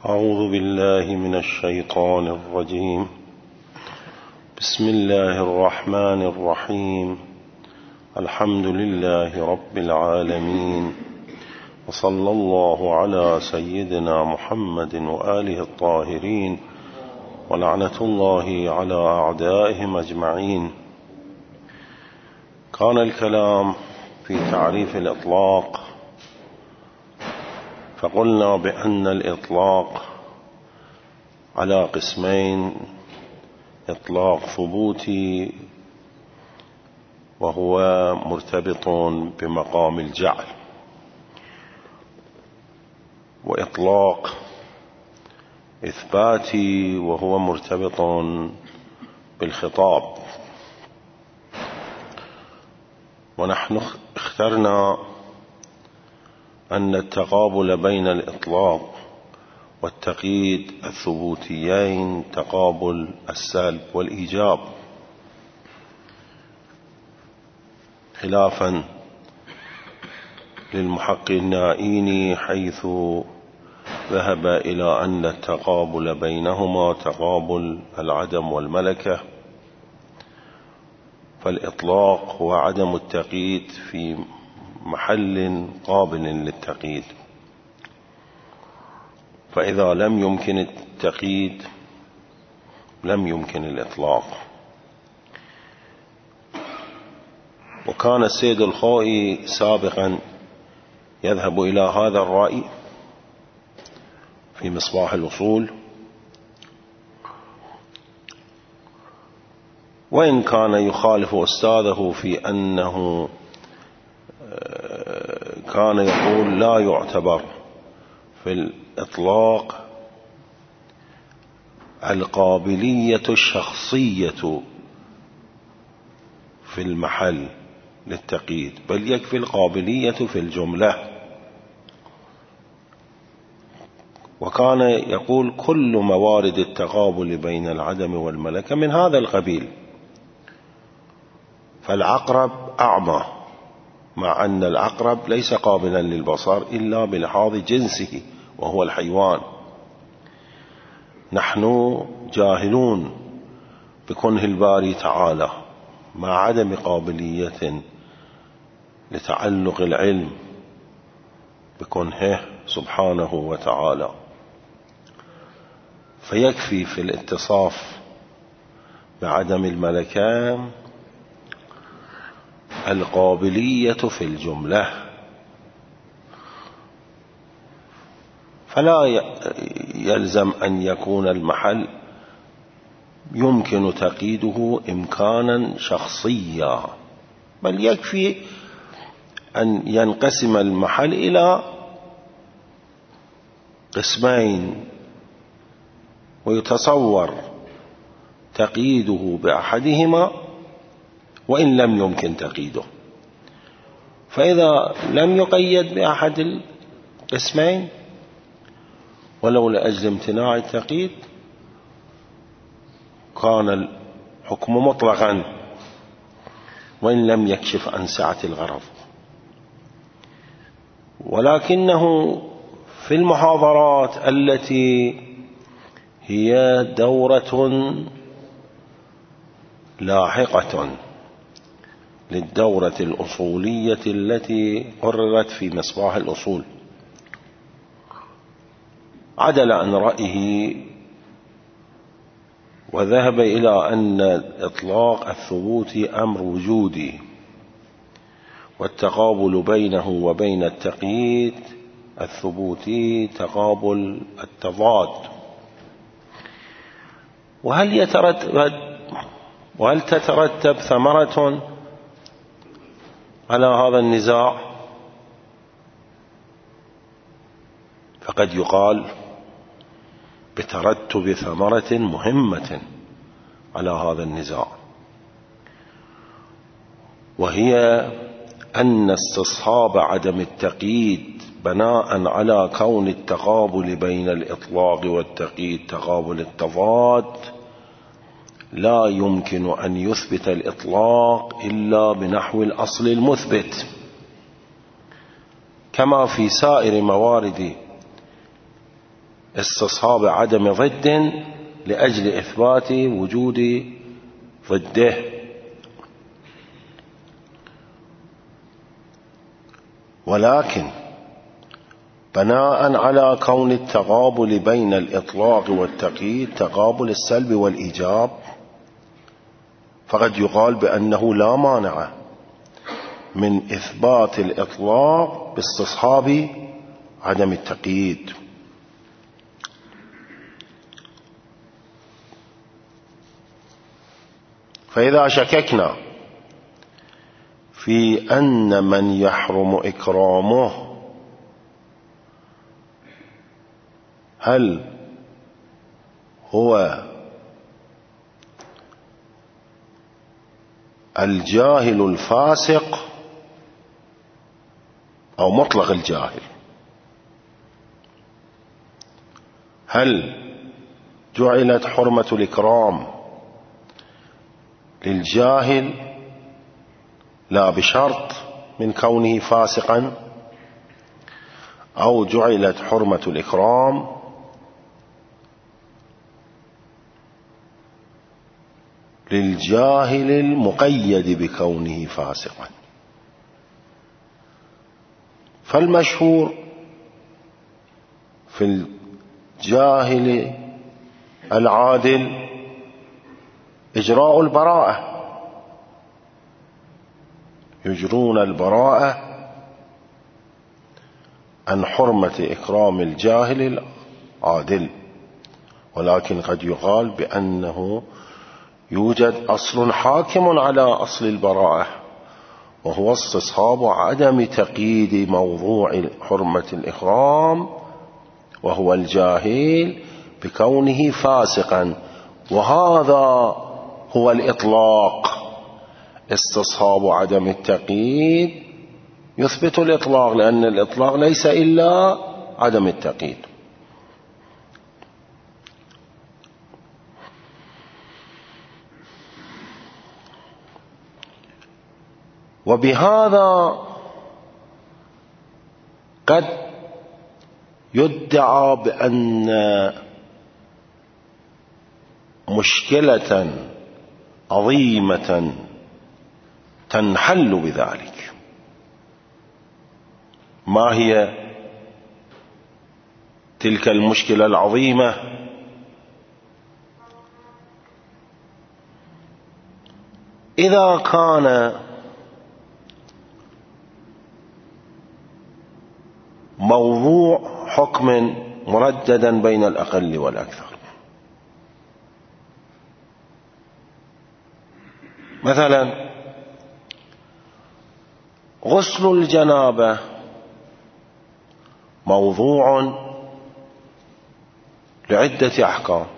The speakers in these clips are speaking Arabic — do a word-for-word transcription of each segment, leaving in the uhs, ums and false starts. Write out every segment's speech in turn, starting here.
أعوذ بالله من الشيطان الرجيم. بسم الله الرحمن الرحيم. الحمد لله رب العالمين، وصلى الله على سيدنا محمد وآله الطاهرين، ولعنة الله على أعدائهم أجمعين. كان الكلام في تعريف الإطلاق، فقلنا بأن الإطلاق على قسمين: إطلاق ثبوتي وهو مرتبط بمقام الجعل، وإطلاق إثباتي وهو مرتبط بالخطاب. ونحن اخترنا أن التقابل بين الإطلاق والتقييد الثبوتيين تقابل السلب والإيجاب، خلافا للمحقق النائيني حيث ذهب إلى أن التقابل بينهما تقابل العدم والملكة، فالإطلاق هو عدم التقييد في محل قابل للتقييد، فإذا لم يمكن التقييد لم يمكن الإطلاق. وكان السيد الخوئي سابقا يذهب إلى هذا الرأي في مصباح الأصول، وإن كان يخالف أستاذه في أنه كان يقول لا يعتبر في الإطلاق القابلية الشخصية في المحل للتقييد، بل يكفي القابلية في الجملة. وكان يقول كل موارد التقابل بين العدم والملكة من هذا القبيل، فالعقرب أعمى، مع أن العقرب ليس قابلا للبصر إلا بلحاظ جنسه وهو الحيوان. نحن جاهلون بكنه الباري تعالى، مع عدم قابلية لتعلق العلم بكنه سبحانه وتعالى، فيكفي في الاتصاف بعدم الملكة القابلية في الجملة، فلا يلزم أن يكون المحل يمكن تقييده إمكانا شخصيا، بل يكفي أن ينقسم المحل إلى قسمين ويتصور تقييده بأحدهما وإن لم يمكن تقييده. فإذا لم يقيد بأحد القسمين ولو لأجل امتناع التقييد كان الحكم مطلقا وإن لم يكشف عن سعة الغرض. ولكنه في المحاضرات التي هي دورة لاحقة للدورة الأصولية التي قررت في مصباح الأصول، عدل عن رأيه وذهب إلى أن إطلاق الثبوت أمر وجودي، والتقابل بينه وبين التقييد الثبوتي تقابل التضاد. وهل يترتب وهل تترتب ثمرة على هذا النزاع؟ فقد يقال بترتب ثمرة مهمة على هذا النزاع، وهي أن استصحاب عدم التقييد بناء على كون التقابل بين الإطلاق والتقييد تقابل التضاد لا يمكن أن يثبت الإطلاق إلا بنحو الأصل المثبت، كما في سائر موارد استصحاب عدم ضد لأجل إثبات وجود ضده. ولكن بناء على كون التقابل بين الإطلاق والتقييد تقابل السلب والإيجاب، فقد يقال بأنه لا مانع من إثبات الإطلاق باستصحاب عدم التقييد. فإذا شككنا في أن من يحرم إكرامه هل هو الجاهل الفاسق أو مطلق الجاهل، هل جعلت حرمة الإكرام للجاهل لا بشرط من كونه فاسقا، أو جعلت حرمة الإكرام للجاهل المقيد بكونه فاسقا؟ فالمشهور في الجاهل العادل إجراء البراءة، يجرون البراءة عن حرمة إكرام الجاهل العادل. ولكن قد يقال بأنه يوجد أصل حاكم على أصل البراءة، وهو استصحاب عدم تقييد موضوع حرمة الإكرام، وهو الجاهل بكونه فاسقا، وهذا هو الإطلاق. استصحاب عدم التقييد يثبت الإطلاق، لأن الإطلاق ليس إلا عدم التقييد. وبهذا قد يدعى بأن مشكلة عظيمة تنحل بذلك. ما هي تلك المشكلة العظيمة؟ إذا كان موضوع حكم مرددا بين الأقل والأكثر، مثلا غسل الجنابة موضوع لعدة أحكام.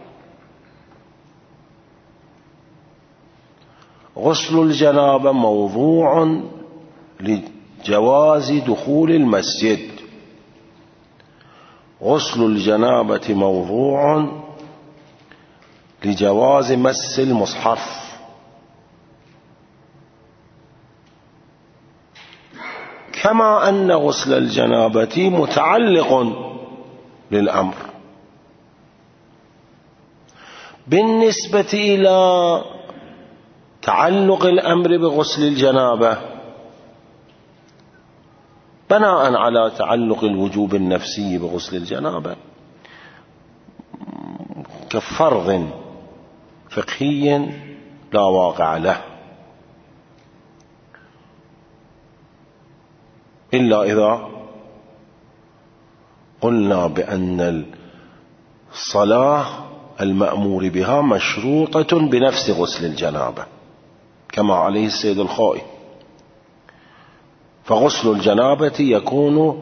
غسل الجنابة موضوع لجواز دخول المسجد. غسل الجنابة موضوع لجواز مس المصحف. كما أن غسل الجنابة متعلق للأمر. بالنسبة إلى تعلق الأمر بغسل الجنابة بناء على تعلق الوجوب النفسي بغسل الجنابة كفرض فقهي لا واقع له، إلا إذا قلنا بأن الصلاة المأمور بها مشروطة بنفس غسل الجنابة كما عليه السيد الخائي. فغسل الجنابة يكون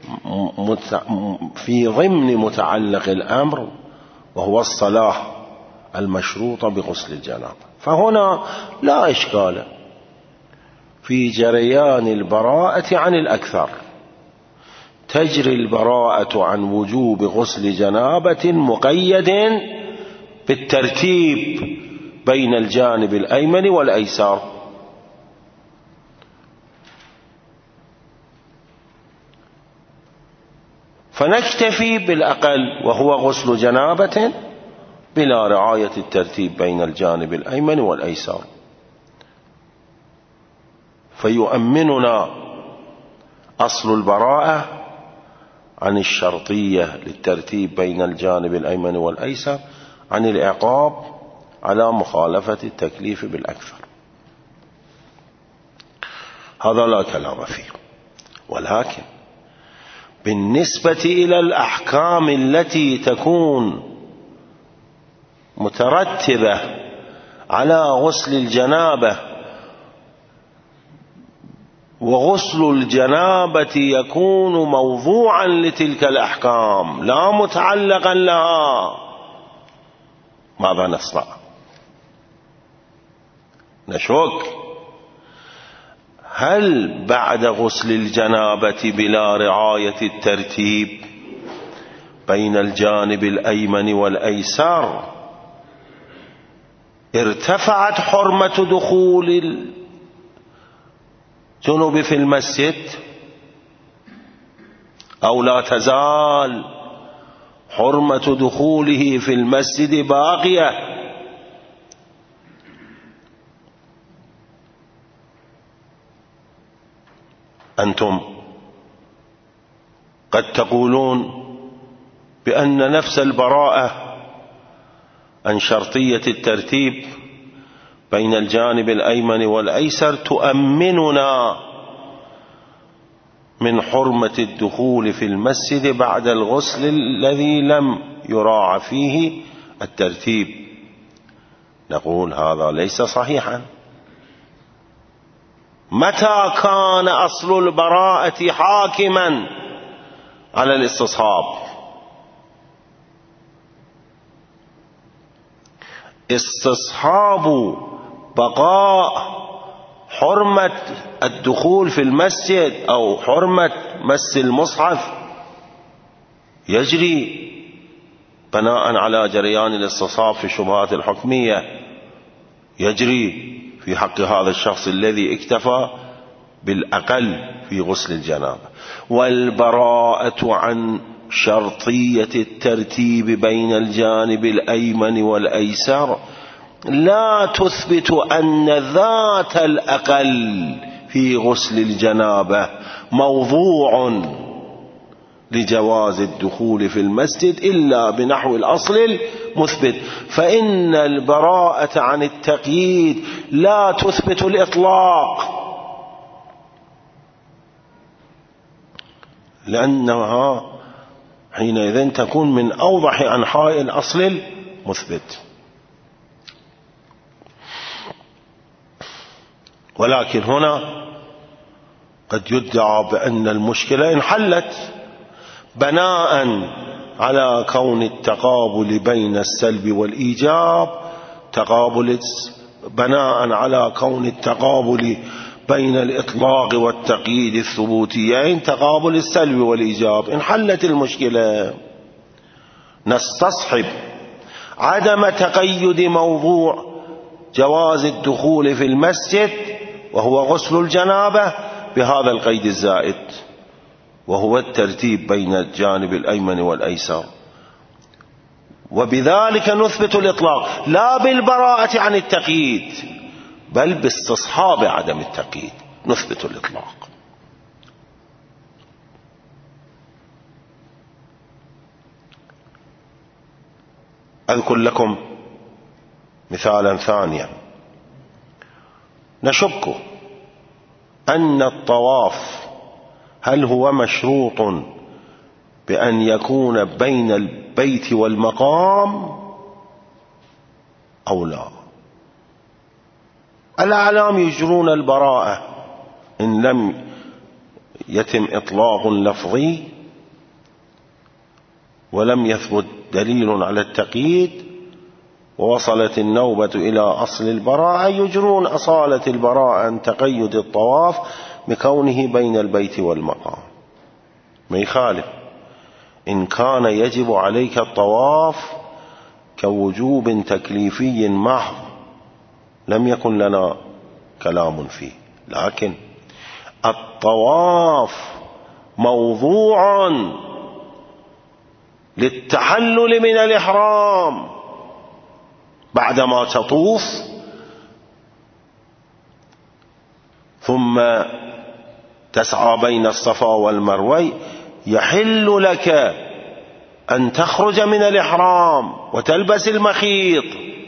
في ضمن متعلق الأمر، وهو الصلاة المشروطة بغسل الجنابة. فهنا لا إشكال في جريان البراءة عن الأكثر. تجري البراءة عن وجوب غسل جنابة مقيد بالترتيب بين الجانب الأيمن والأيسر. فنكتفي بالأقل وهو غسل جنابة بلا رعاية الترتيب بين الجانب الأيمن والأيسر، فيؤمننا أصل البراءة عن الشرطية للترتيب بين الجانب الأيمن والأيسر عن العقاب على مخالفة التكليف بالأكثر. هذا لا كلام فيه. ولكن بالنسبة إلى الأحكام التي تكون مترتبة على غسل الجنابة، وغسل الجنابة يكون موضوعا لتلك الأحكام لا متعلقا لها، ماذا نصنع؟ نشك هل بعد غسل الجنابة بلا رعاية الترتيب بين الجانب الأيمن والأيسر ارتفعت حرمة دخول الجنوب في المسجد، أو لا تزال حرمة دخوله في المسجد باقية؟ أنتم قد تقولون بأن نفس البراءة عن شرطية الترتيب بين الجانب الأيمن والأيسر تؤمننا من حرمة الدخول في المسجد بعد الغسل الذي لم يراعى فيه الترتيب. نقول هذا ليس صحيحا. متى كان أصل البراءة حاكما على الاستصحاب؟ استصحاب بقاء حرمة الدخول في المسجد أو حرمة مس المصحف يجري بناء على جريان الاستصحاب في الشبهات الحكمية، يجري في حق هذا الشخص الذي اكتفى بالأقل في غسل الجنابة. والبراءة عن شرطية الترتيب بين الجانب الأيمن والأيسر لا تثبت أن ذات الأقل في غسل الجنابة موضوع لجواز الدخول في المسجد إلا بنحو الأصل المثبت، فإن البراءة عن التقييد لا تثبت الإطلاق، لأنها حينئذ تكون من أوضح أنحاء الأصل المثبت. ولكن هنا قد يدعى بأن المشكلة انحلت بناء على كون التقابل بين السلب والإيجاب تقابل، بناء على كون التقابل بين الإطلاق والتقييد الثبوتيين تقابل السلب والإيجاب، انحلت المشكلة. نستصحب عدم تقيد موضوع جواز الدخول في المسجد وهو غسل الجنابة بهذا القيد الزائد، وهو الترتيب بين الجانب الأيمن والأيسر، وبذلك نثبت الإطلاق لا بالبراءة عن التقييد بل باستصحاب عدم التقييد نثبت الإطلاق. أذكر لكم مثالا ثانيا. نشك أن الطواف هل هو مشروط بأن يكون بين البيت والمقام أو لا؟ الأعلام يجرون البراءة إن لم يتم إطلاق لفظي ولم يثبت دليل على التقييد ووصلت النوبة إلى أصل البراءة، يجرون أصالة البراءة عن تقيد الطواف بكونه بين البيت والمقام. ما يخالف إن كان يجب عليك الطواف كوجوب تكليفي محض لم يكن لنا كلام فيه، لكن الطواف موضوع للتحلل من الإحرام بعدما تطوف ثم تسعى بين الصفا والمروة، يحل لك أن تخرج من الإحرام وتلبس المخيط.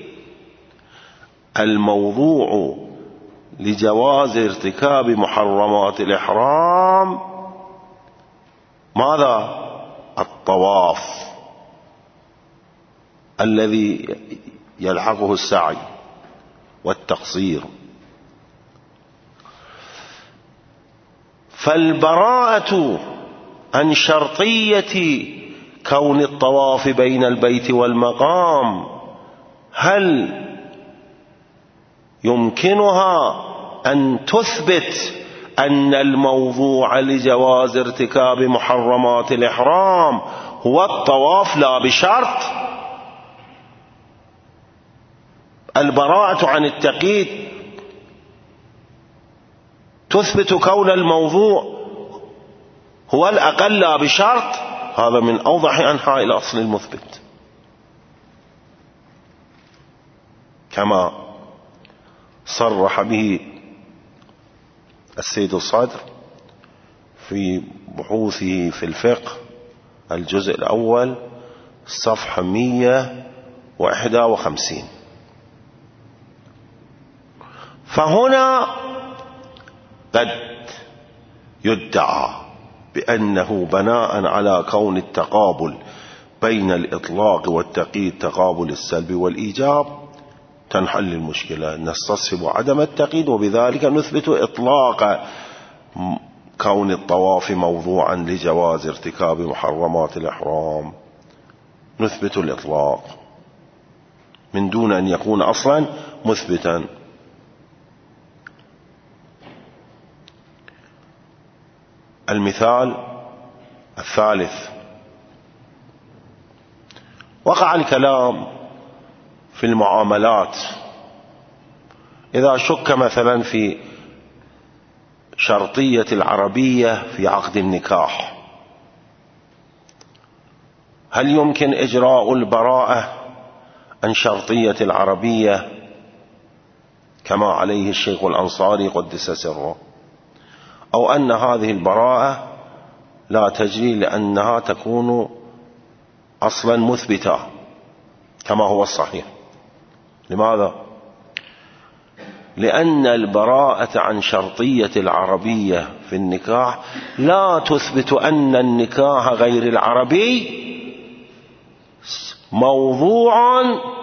الموضوع لجواز ارتكاب محرمات الإحرام ماذا؟ الطواف الذي يلحقه السعي والتقصير. فالبراءة عن شرطية كون الطواف بين البيت والمقام هل يمكنها أن تثبت أن الموضوع لجواز ارتكاب محرمات الإحرام هو الطواف لا بشرط؟ البراءة عن التقييد تثبت كون الموضوع هو الأقل لا بشرط. هذا من أوضح أنحاء الأصل المثبت، كما صرح به السيد الصدر في بحوثه في الفقه الجزء الأول صفحة مئة وواحد وخمسين. فهنا قد يدعى بأنه بناء على كون التقابل بين الإطلاق والتقييد تقابل السلب والإيجاب تنحل المشكلة، نستصحب عدم التقييد وبذلك نثبت إطلاق كون الطواف موضوعا لجواز ارتكاب محرمات الإحرام، نثبت الإطلاق من دون أن يكون أصلا مثبتا. المثال الثالث، وقع الكلام في المعاملات. إذا شك مثلا في شرطية العربية في عقد النكاح، هل يمكن إجراء البراءة عن شرطية العربية كما عليه الشيخ الأنصاري قدس سره، أو أن هذه البراءة لا تجري لأنها تكون أصلا مثبتة كما هو الصحيح؟ لماذا؟ لأن البراءة عن شرطية العربية في النكاح لا تثبت أن النكاح غير العربي موضوع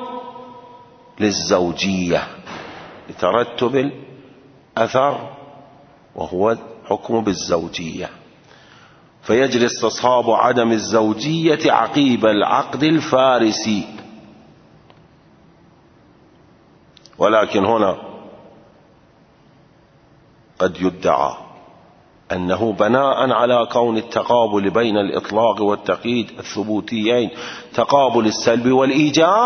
للزوجية لترتب الأثر وهو حكم بالزوجية، فيجري استصحاب عدم الزوجية عقيب العقد الفارسي. ولكن هنا قد يدعى أنه بناء على كون التقابل بين الإطلاق والتقييد الثبوتيين تقابل السلب والإيجاب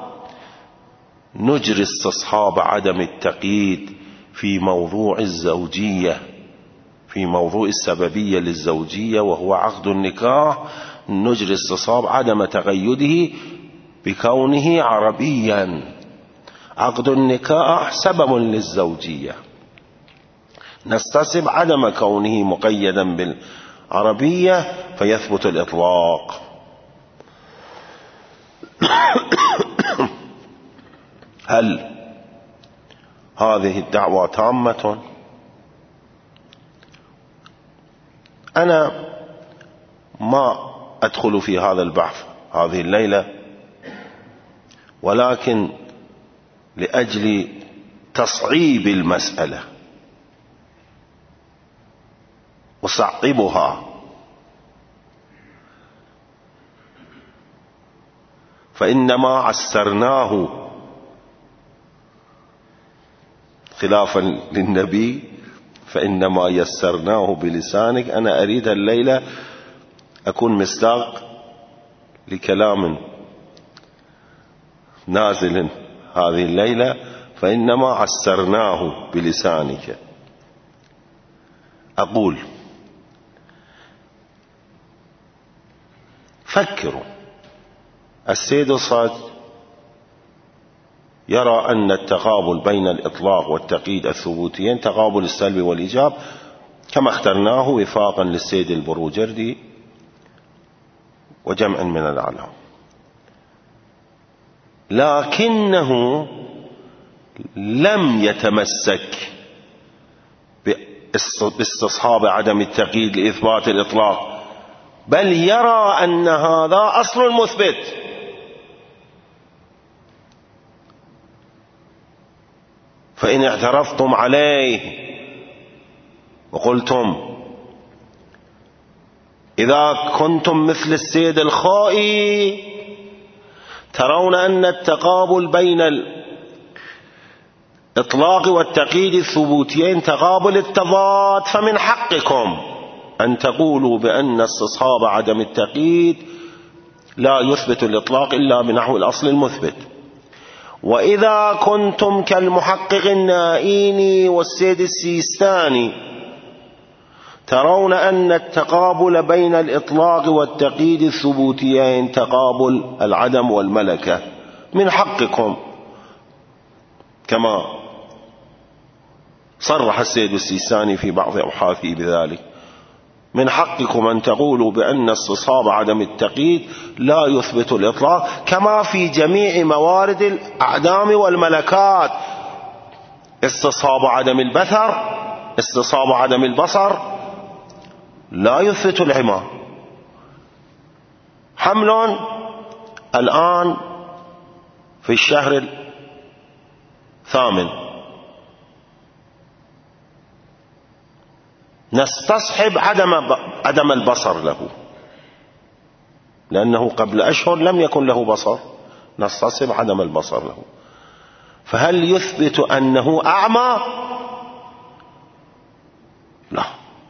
نجري استصحاب عدم التقييد في موضوع الزوجية، في موضوع السببية للزوجية وهو عقد النكاح، نجري استصحاب عدم تقيده بكونه عربيا. عقد النكاح سبب للزوجية، نستصحب عدم كونه مقيدا بالعربية فيثبت الإطلاق. هل هذه الدعوة تامة؟ أنا ما أدخل في هذا البحث هذه الليلة، ولكن لأجل تصعيب المسألة وصعبها فإنما عسرناه خلافا للنبي فإنما يسرناه بلسانك. أنا أريد الليلة أكون مصداق لكلام نازل هذه الليلة، فإنما عسرناه بلسانك. أقول فكروا السيد الصدر يرى أن التقابل بين الإطلاق والتقييد الثبوتيين تقابل السلب والإيجاب كما اخترناه وفاقا للسيد البروجردي وجمع من الأعلام، لكنه لم يتمسك باستصحاب عدم التقييد لإثبات الإطلاق، بل يرى أن هذا أصل مثبت. فإن اعترفتم عليه وقلتم إذا كنتم مثل السيد الخائي ترون أن التقابل بين الإطلاق والتقييد الثبوتيين تقابل التضاد، فمن حقكم أن تقولوا بأن استصحاب عدم التقييد لا يثبت الإطلاق إلا بنحو الأصل المثبت. وإذا كنتم كالمحقق النائيني والسيد السيستاني ترون أن التقابل بين الإطلاق والتقييد الثبوتيين تقابل العدم والملكة، من حقكم كما صرح السيد السيستاني في بعض أبحاثه بذلك، من حقكم أن تقولوا بأن استصحاب عدم التقييد لا يثبت الإطلاق، كما في جميع موارد الأعدام والملكات، استصحاب عدم البثر، استصحاب عدم البصر لا يثبت العمى. حمل الآن في الشهر الثامن نستصحب عدم عدم البصر له، لأنه قبل أشهر لم يكن له بصر، نستصحب عدم البصر له. فهل يثبت أنه أعمى؟ لا،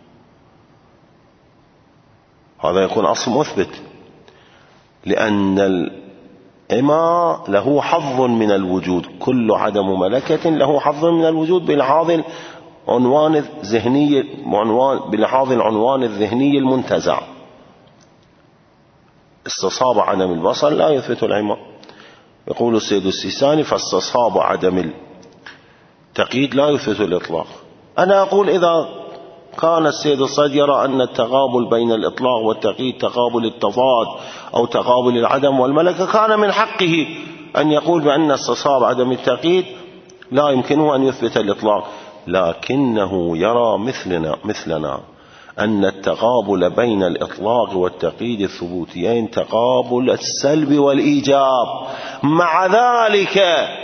هذا يكون أصل مثبت، لأن العمى له حظ من الوجود، كل عدم ملكة له حظ من الوجود بلحاظ عنوان الذهني، بلحاظ العنوان الذهني المنتزع. استصحاب عدم البصر لا يثبت العمى. يقول السيد السيستاني فاستصحاب عدم التقييد لا يثبت الإطلاق. أنا أقول إذا كان السيد الصدر يرى أن التقابل بين الإطلاق والتقييد تقابل التضاد أو تقابل العدم والملكة، كان من حقه أن يقول بأن استصحاب عدم التقييد لا يمكنه أن يثبت الإطلاق، لكنه يرى مثلنا مثلنا أن التقابل بين الإطلاق والتقييد الثبوتيين تقابل السلب والإيجاب. مع ذلك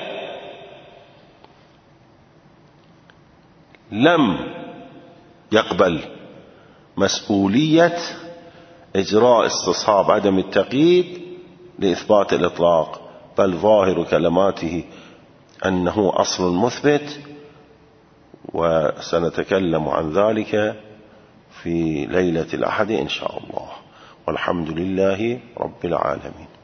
لم يقبل مسؤولية إجراء استصحاب عدم التقييد لإثبات الإطلاق، بل ظاهر كلماته أنه أصل مثبت، وسنتكلم عن ذلك في ليلة الأحد إن شاء الله. والحمد لله رب العالمين.